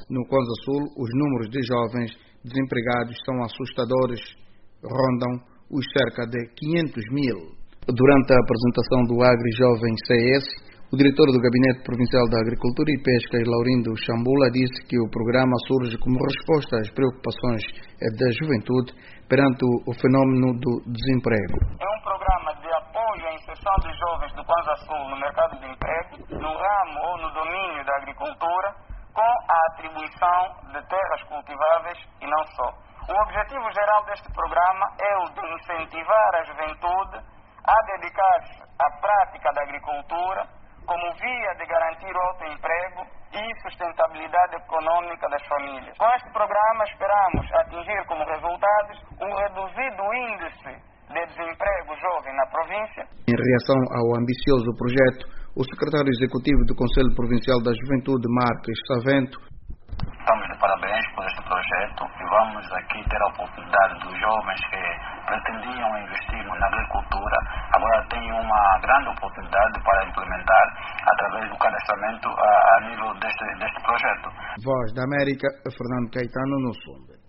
No Kwanza Sul, os números de jovens desempregados são assustadores, rondam os cerca de 500 mil. Durante a apresentação do Agri Jovem CS, o diretor do Gabinete Provincial da Agricultura e Pesca, Laurindo Chambula, disse que o programa surge como resposta às preocupações da juventude perante o fenômeno do desemprego. É um programa de apoio à inserção dos jovens do Kwanza Sul no mercado de emprego, no ramo ou no domínio da agricultura, com a atribuição de terras cultiváveis e não só. O objetivo geral deste programa é o de incentivar a juventude a dedicar-se à prática da agricultura como via de garantir o autoemprego e sustentabilidade econômica das famílias. Com este programa esperamos atingir como resultados um reduzido índice de desemprego jovem na província. Em reação ao ambicioso projeto, o secretário executivo do Conselho Provincial da Juventude, Marques Savento, estamos de parabéns por este projeto e vamos aqui ter a oportunidade dos jovens que pretendiam investir na agricultura, agora têm uma grande oportunidade para implementar através do cadastramento a nível deste projeto. Voz da América, Fernando Caetano, no Sumbe.